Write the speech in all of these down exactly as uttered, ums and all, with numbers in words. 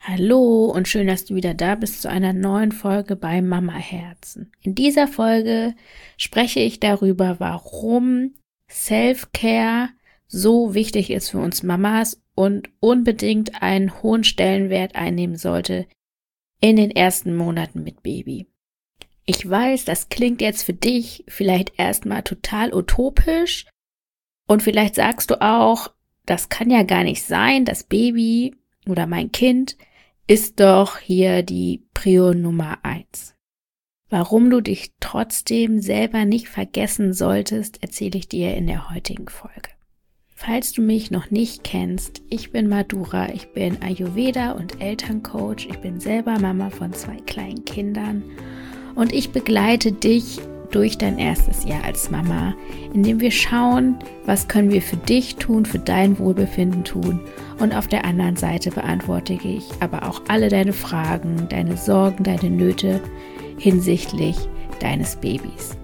Hallo und schön, dass du wieder da bist zu einer neuen Folge bei Mama Herzen. In dieser Folge spreche ich darüber, warum Self-Care so wichtig ist für uns Mamas und unbedingt einen hohen Stellenwert einnehmen sollte in den ersten Monaten mit Baby. Ich weiß, das klingt jetzt für dich vielleicht erstmal total utopisch und vielleicht sagst du auch, das kann ja gar nicht sein, das Baby oder mein Kind ist doch hier die Prio Nummer eins. Warum du dich trotzdem selber nicht vergessen solltest, erzähle ich dir in der heutigen Folge. Falls du mich noch nicht kennst, ich bin Madhura, ich bin Ayurveda und Elterncoach, ich bin selber Mama von zwei kleinen Kindern und ich begleite dich durch dein erstes Jahr als Mama, indem wir schauen, was können wir für dich tun, für dein Wohlbefinden tun, und auf der anderen Seite beantworte ich aber auch alle deine Fragen, deine Sorgen, deine Nöte hinsichtlich deines Babys.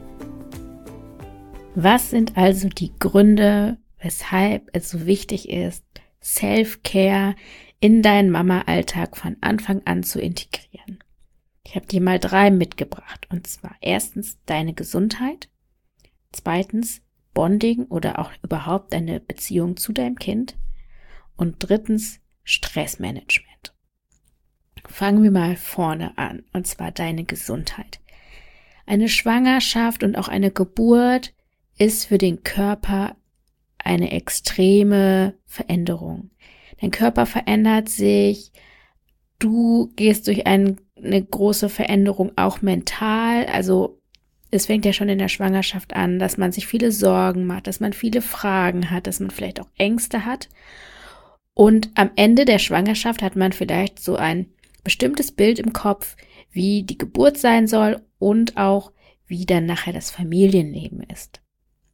Was sind also die Gründe, weshalb es so wichtig ist, Self-Care in deinen Mama-Alltag von Anfang an zu integrieren? Ich habe dir mal drei mitgebracht, und zwar erstens deine Gesundheit, zweitens Bonding oder auch überhaupt deine Beziehung zu deinem Kind und drittens Stressmanagement. Fangen wir mal vorne an, und zwar deine Gesundheit. Eine Schwangerschaft und auch eine Geburt ist für den Körper eine extreme Veränderung. Dein Körper verändert sich, du gehst durch ein eine große Veränderung auch mental, also es fängt ja schon in der Schwangerschaft an, dass man sich viele Sorgen macht, dass man viele Fragen hat, dass man vielleicht auch Ängste hat und am Ende der Schwangerschaft hat man vielleicht so ein bestimmtes Bild im Kopf, wie die Geburt sein soll und auch wie dann nachher das Familienleben ist.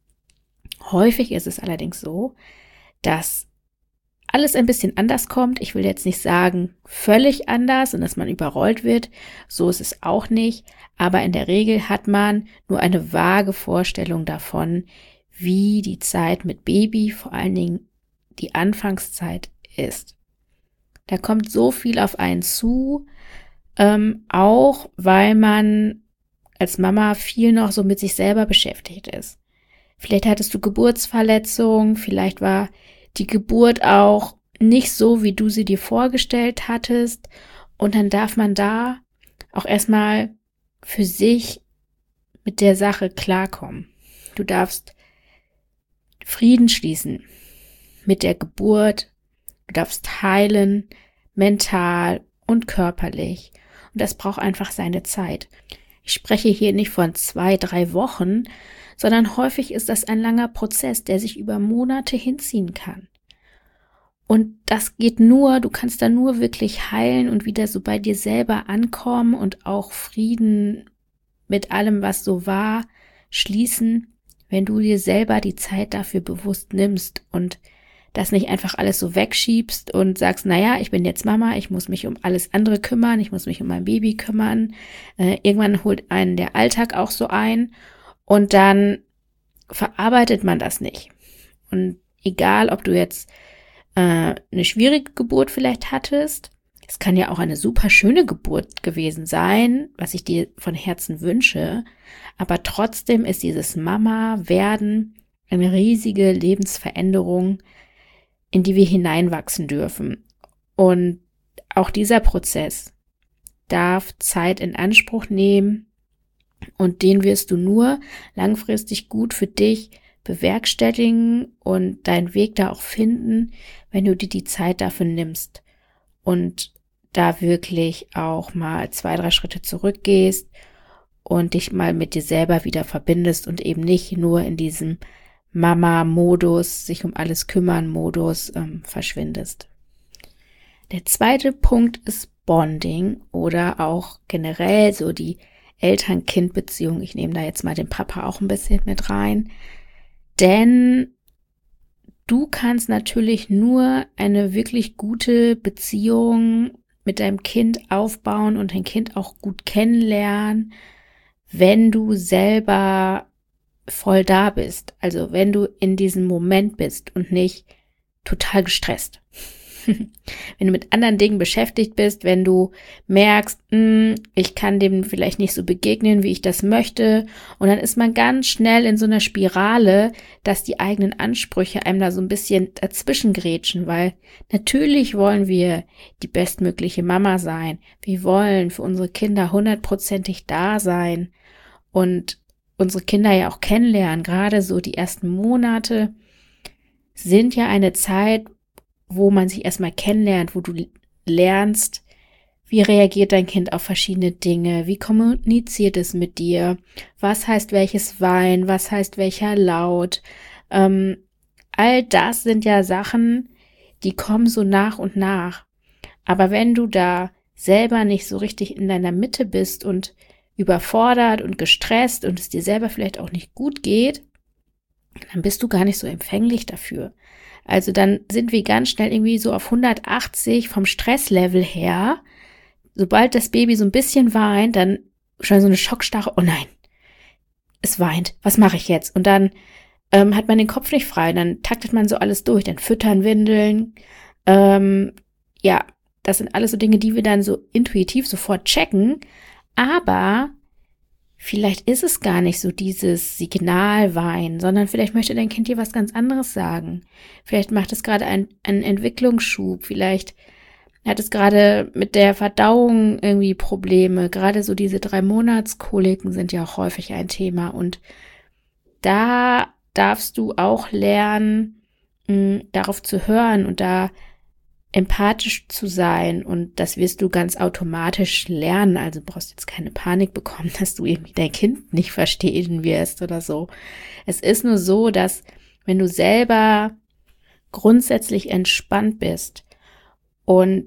Häufig ist es allerdings so, dass alles ein bisschen anders kommt. Ich will jetzt nicht sagen völlig anders und dass man überrollt wird. So ist es auch nicht. Aber in der Regel hat man nur eine vage Vorstellung davon, wie die Zeit mit Baby, vor allen Dingen die Anfangszeit, ist. Da kommt so viel auf einen zu, ähm, auch weil man als Mama viel noch so mit sich selber beschäftigt ist. Vielleicht hattest du Geburtsverletzungen, vielleicht war die Geburt auch nicht so, wie du sie dir vorgestellt hattest. Und dann darf man da auch erstmal für sich mit der Sache klarkommen. Du darfst Frieden schließen mit der Geburt. Du darfst heilen, mental und körperlich. Und das braucht einfach seine Zeit. Ich spreche hier nicht von zwei, drei Wochen, sondern häufig ist das ein langer Prozess, der sich über Monate hinziehen kann. Und das geht nur, du kannst da nur wirklich heilen und wieder so bei dir selber ankommen und auch Frieden mit allem, was so war, schließen, wenn du dir selber die Zeit dafür bewusst nimmst und das nicht einfach alles so wegschiebst und sagst, naja, ich bin jetzt Mama, ich muss mich um alles andere kümmern, ich muss mich um mein Baby kümmern. Äh, irgendwann holt einen der Alltag auch so ein und dann verarbeitet man das nicht. Und egal, ob du jetzt äh, eine schwierige Geburt vielleicht hattest, es kann ja auch eine super schöne Geburt gewesen sein, was ich dir von Herzen wünsche, aber trotzdem ist dieses Mama-Werden eine riesige Lebensveränderung, in die wir hineinwachsen dürfen. Und auch dieser Prozess darf Zeit in Anspruch nehmen und den wirst du nur langfristig gut für dich bewerkstelligen und deinen Weg da auch finden, wenn du dir die Zeit dafür nimmst und da wirklich auch mal zwei, drei Schritte zurückgehst und dich mal mit dir selber wieder verbindest und eben nicht nur in diesem Mama-Modus, sich um alles kümmern Modus ähm, verschwindest. Der zweite Punkt ist Bonding oder auch generell so die Eltern-Kind-Beziehung. Ich nehme da jetzt mal den Papa auch ein bisschen mit rein, denn du kannst natürlich nur eine wirklich gute Beziehung mit deinem Kind aufbauen und dein Kind auch gut kennenlernen, wenn du selber voll da bist. Also wenn du in diesem Moment bist und nicht total gestresst. Wenn du mit anderen Dingen beschäftigt bist, wenn du merkst, mh, ich kann dem vielleicht nicht so begegnen, wie ich das möchte. Und dann ist man ganz schnell in so einer Spirale, dass die eigenen Ansprüche einem da so ein bisschen dazwischen grätschen, weil natürlich wollen wir die bestmögliche Mama sein. Wir wollen für unsere Kinder hundertprozentig da sein und unsere Kinder ja auch kennenlernen. Gerade so die ersten Monate sind ja eine Zeit, wo man sich erstmal kennenlernt, wo du lernst, wie reagiert dein Kind auf verschiedene Dinge, wie kommuniziert es mit dir, was heißt welches Wein, was heißt welcher Laut. Ähm, all das sind ja Sachen, die kommen so nach und nach. Aber wenn du da selber nicht so richtig in deiner Mitte bist und überfordert und gestresst und es dir selber vielleicht auch nicht gut geht, dann bist du gar nicht so empfänglich dafür. Also dann sind wir ganz schnell irgendwie so auf hundertachtzig vom Stresslevel her. Sobald das Baby so ein bisschen weint, dann schon so eine Schockstarre. Oh nein, es weint. Was mache ich jetzt? Und dann ähm, hat man den Kopf nicht frei. Dann taktet man so alles durch. Dann füttern, windeln. Ähm, ja, das sind alles so Dinge, die wir dann so intuitiv sofort checken. Aber vielleicht ist es gar nicht so dieses Signalweinen, sondern vielleicht möchte dein Kind dir was ganz anderes sagen. Vielleicht macht es gerade einen, einen Entwicklungsschub. Vielleicht hat es gerade mit der Verdauung irgendwie Probleme. Gerade so diese drei Monatskoliken sind ja auch häufig ein Thema. Und da darfst du auch lernen, mh, darauf zu hören und da empathisch zu sein, und das wirst du ganz automatisch lernen. Also brauchst jetzt keine Panik bekommen, dass du irgendwie dein Kind nicht verstehen wirst oder so. Es ist nur so, dass wenn du selber grundsätzlich entspannt bist und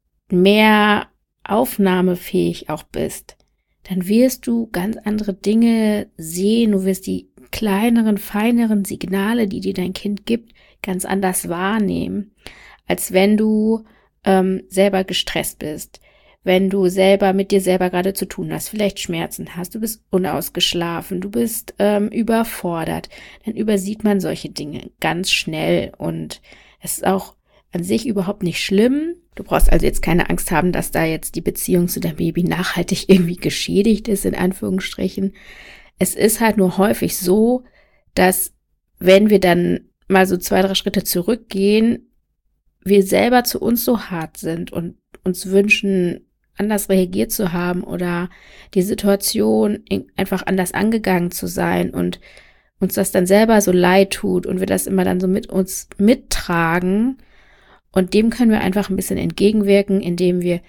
mehr aufnahmefähig auch bist, dann wirst du ganz andere Dinge sehen. Du wirst die kleineren, feineren Signale, die dir dein Kind gibt, ganz anders wahrnehmen, als wenn du ähm, selber gestresst bist, wenn du selber mit dir selber gerade zu tun hast, vielleicht Schmerzen hast, du bist unausgeschlafen, du bist ähm, überfordert, dann übersieht man solche Dinge ganz schnell, und es ist auch an sich überhaupt nicht schlimm. Du brauchst also jetzt keine Angst haben, dass da jetzt die Beziehung zu deinem Baby nachhaltig irgendwie geschädigt ist, in Anführungsstrichen. Es ist halt nur häufig so, dass wenn wir dann mal so zwei, drei Schritte zurückgehen, wir selber zu uns so hart sind und uns wünschen, anders reagiert zu haben oder die Situation einfach anders angegangen zu sein und uns das dann selber so leid tut und wir das immer dann so mit uns mittragen, und dem können wir einfach ein bisschen entgegenwirken, indem wir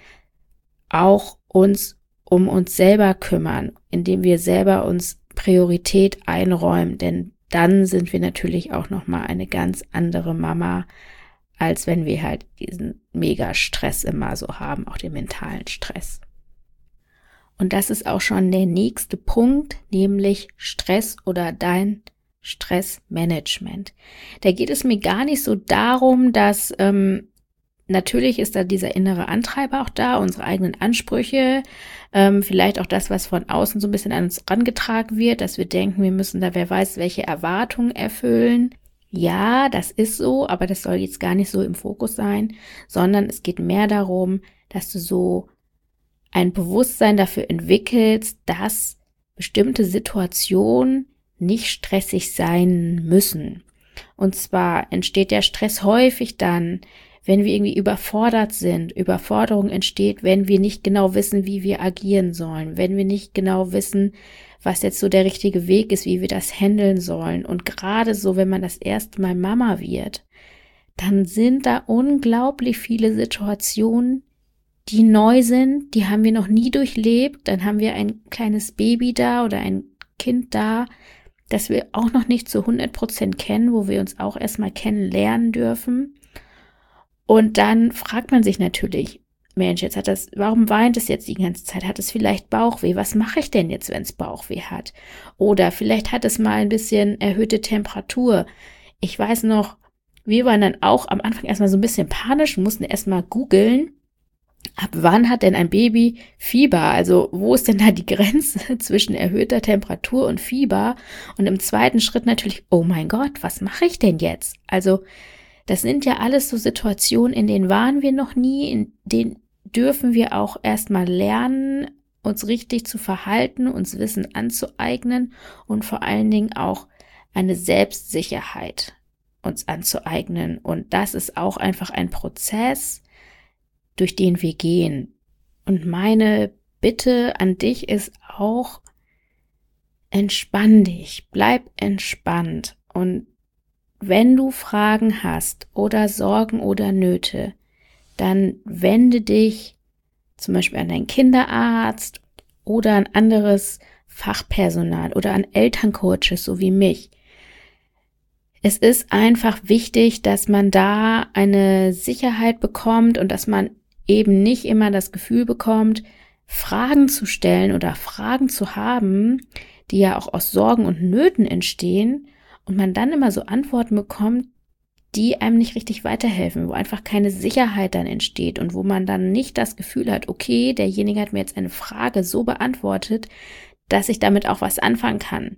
auch uns um uns selber kümmern, indem wir selber uns Priorität einräumen, denn dann sind wir natürlich auch nochmal eine ganz andere Mama, als wenn wir halt diesen Mega-Stress immer so haben, auch den mentalen Stress. Und das ist auch schon der nächste Punkt, nämlich Stress oder dein Stressmanagement. Da geht es mir gar nicht so darum, dass ähm, natürlich ist da dieser innere Antreiber auch da, unsere eigenen Ansprüche, ähm, vielleicht auch das, was von außen so ein bisschen an uns rangetragen wird, dass wir denken, wir müssen da wer weiß welche Erwartungen erfüllen. Ja, das ist so, aber das soll jetzt gar nicht so im Fokus sein, sondern es geht mehr darum, dass du so ein Bewusstsein dafür entwickelst, dass bestimmte Situationen nicht stressig sein müssen. Und zwar entsteht der Stress häufig dann, wenn wir irgendwie überfordert sind. Überforderung entsteht, wenn wir nicht genau wissen, wie wir agieren sollen, wenn wir nicht genau wissen, was jetzt so der richtige Weg ist, wie wir das handeln sollen. Und gerade so, wenn man das erste Mal Mama wird, dann sind da unglaublich viele Situationen, die neu sind, die haben wir noch nie durchlebt. Dann haben wir ein kleines Baby da oder ein Kind da, das wir auch noch nicht zu hundert Prozent kennen, wo wir uns auch erstmal kennenlernen dürfen. Und dann fragt man sich natürlich, Mensch, jetzt hat das, warum weint es jetzt die ganze Zeit? Hat es vielleicht Bauchweh? Was mache ich denn jetzt, wenn es Bauchweh hat? Oder vielleicht hat es mal ein bisschen erhöhte Temperatur. Ich weiß noch, wir waren dann auch am Anfang erstmal so ein bisschen panisch und mussten erstmal googeln, ab wann hat denn ein Baby Fieber? Also wo ist denn da die Grenze zwischen erhöhter Temperatur und Fieber? Und im zweiten Schritt natürlich, oh mein Gott, was mache ich denn jetzt? Also Das sind ja alles so Situationen, in denen waren wir noch nie, in denen dürfen wir auch erstmal lernen, uns richtig zu verhalten, uns Wissen anzueignen und vor allen Dingen auch eine Selbstsicherheit uns anzueignen. Und das ist auch einfach ein Prozess, durch den wir gehen. Und meine Bitte an dich ist auch, entspann dich, bleib entspannt. Und wenn du Fragen hast oder Sorgen oder Nöte, dann wende dich zum Beispiel an deinen Kinderarzt oder an anderes Fachpersonal oder an Elterncoaches, so wie mich. Es ist einfach wichtig, dass man da eine Sicherheit bekommt und dass man eben nicht immer das Gefühl bekommt, Fragen zu stellen oder Fragen zu haben, die ja auch aus Sorgen und Nöten entstehen und man dann immer so Antworten bekommt, die einem nicht richtig weiterhelfen, wo einfach keine Sicherheit dann entsteht und wo man dann nicht das Gefühl hat, okay, derjenige hat mir jetzt eine Frage so beantwortet, dass ich damit auch was anfangen kann.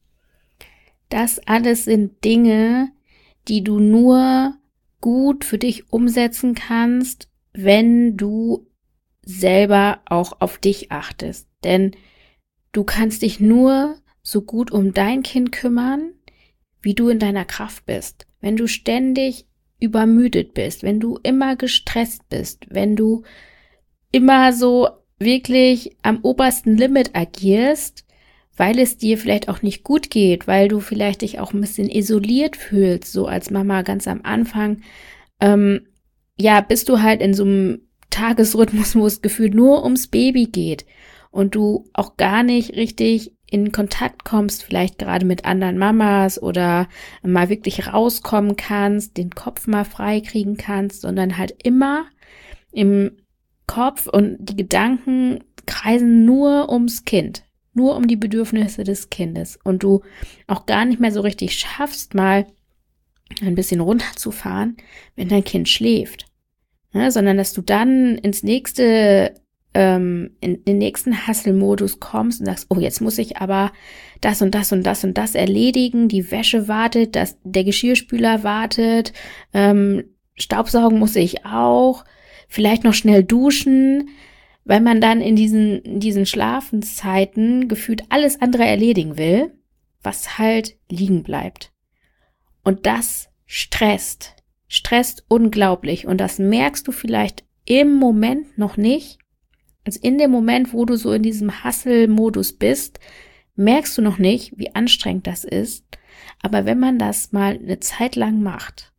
Das alles sind Dinge, die du nur gut für dich umsetzen kannst, wenn du selber auch auf dich achtest. Denn du kannst dich nur so gut um dein Kind kümmern, wie du in deiner Kraft bist. Wenn du ständig übermüdet bist, wenn du immer gestresst bist, wenn du immer so wirklich am obersten Limit agierst, weil es dir vielleicht auch nicht gut geht, weil du vielleicht dich auch ein bisschen isoliert fühlst, so als Mama ganz am Anfang, ähm, ja, bist du halt in so einem Tagesrhythmus, wo es gefühlt nur ums Baby geht und du auch gar nicht richtig in Kontakt kommst, vielleicht gerade mit anderen Mamas oder mal wirklich rauskommen kannst, den Kopf mal frei kriegen kannst, sondern halt immer im Kopf und die Gedanken kreisen nur ums Kind, nur um die Bedürfnisse des Kindes und du auch gar nicht mehr so richtig schaffst, mal ein bisschen runterzufahren, wenn dein Kind schläft. Ja, sondern dass du dann ins nächste, ähm, in den nächsten Hustle-Modus kommst und sagst, oh, jetzt muss ich aber das und das und das und das erledigen, die Wäsche wartet, das, der Geschirrspüler wartet, ähm, Staubsaugen muss ich auch, vielleicht noch schnell duschen, weil man dann in diesen, in diesen Schlafenszeiten gefühlt alles andere erledigen will, was halt liegen bleibt. Und das stresst. Stresst unglaublich und das merkst du vielleicht im Moment noch nicht. Also in dem Moment, wo du so in diesem Hustle-Modus bist, merkst du noch nicht, wie anstrengend das ist. Aber wenn man das mal eine Zeit lang macht,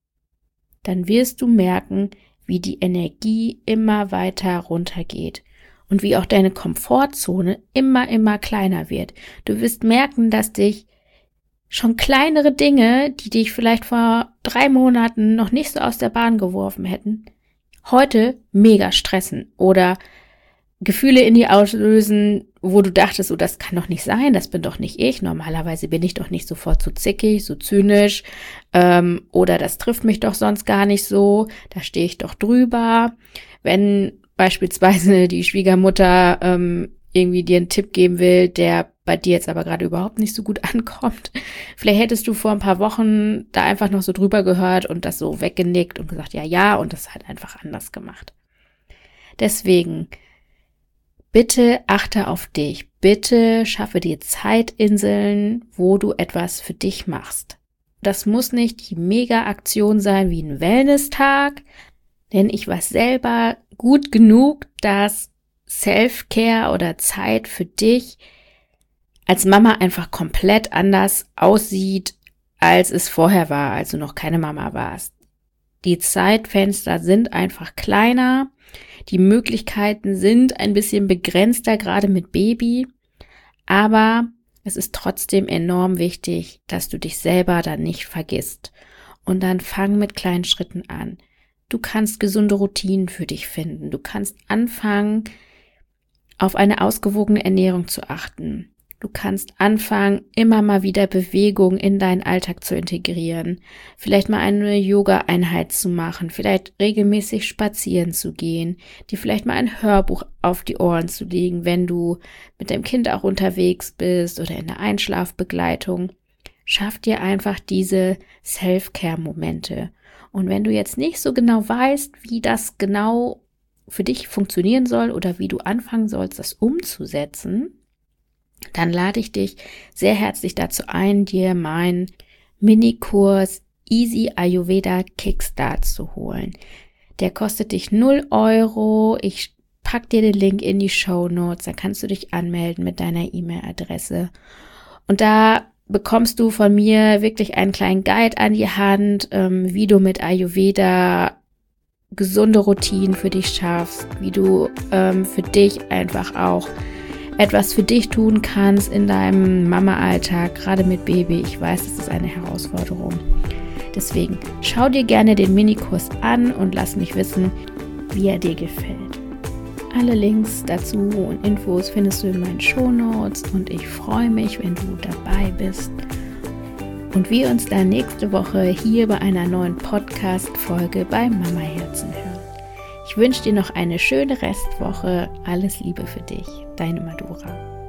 dann wirst du merken, wie die Energie immer weiter runtergeht und wie auch deine Komfortzone immer, immer kleiner wird. Du wirst merken, dass dich schon kleinere Dinge, die dich vielleicht vor drei Monaten noch nicht so aus der Bahn geworfen hätten, heute mega stressen oder Gefühle in dir auslösen, wo du dachtest, oh, das kann doch nicht sein, das bin doch nicht ich. Normalerweise bin ich doch nicht sofort so zickig, so zynisch ähm, oder das trifft mich doch sonst gar nicht so, da stehe ich doch drüber. Wenn beispielsweise die Schwiegermutter ähm, irgendwie dir einen Tipp geben will, der bei dir jetzt aber gerade überhaupt nicht so gut ankommt. Vielleicht hättest du vor ein paar Wochen da einfach noch so drüber gehört und das so weggenickt und gesagt, ja, ja, und das halt einfach anders gemacht. Deswegen, bitte achte auf dich. Bitte schaffe dir Zeitinseln, wo du etwas für dich machst. Das muss nicht die Mega-Aktion sein wie ein Wellness-Tag, denn ich weiß selber gut genug, dass Self-Care oder Zeit für dich als Mama einfach komplett anders aussieht, als es vorher war, als du noch keine Mama warst. Die Zeitfenster sind einfach kleiner, die Möglichkeiten sind ein bisschen begrenzter, gerade mit Baby, aber es ist trotzdem enorm wichtig, dass du dich selber dann nicht vergisst. Und dann fang mit kleinen Schritten an. Du kannst gesunde Routinen für dich finden. Du kannst anfangen, auf eine ausgewogene Ernährung zu achten. Du kannst anfangen, immer mal wieder Bewegung in deinen Alltag zu integrieren. Vielleicht mal eine Yoga-Einheit zu machen, vielleicht regelmäßig spazieren zu gehen, dir vielleicht mal ein Hörbuch auf die Ohren zu legen, wenn du mit deinem Kind auch unterwegs bist oder in der Einschlafbegleitung. Schaff dir einfach diese Self-Care-Momente. Und wenn du jetzt nicht so genau weißt, wie das genau für dich funktionieren soll oder wie du anfangen sollst, das umzusetzen, dann lade ich dich sehr herzlich dazu ein, dir meinen Minikurs Easy Ayurveda Kickstart zu holen. Der kostet dich null Euro. Ich pack dir den Link in die Shownotes, da kannst du dich anmelden mit deiner E-Mail-Adresse. Und da bekommst du von mir wirklich einen kleinen Guide an die Hand, ähm, wie du mit Ayurveda gesunde Routinen für dich schaffst, wie du ähm, für dich einfach auch etwas für dich tun kannst in deinem Mama-Alltag, gerade mit Baby. Ich weiß, das ist eine Herausforderung. Deswegen schau dir gerne den Minikurs an und lass mich wissen, wie er dir gefällt. Alle Links dazu und Infos findest du in meinen Shownotes und ich freue mich, wenn du dabei bist und wir uns dann nächste Woche hier bei einer neuen Podcast-Folge bei Mama Herzen hören. Ich wünsche dir noch eine schöne Restwoche. Alles Liebe für dich, deine Madura.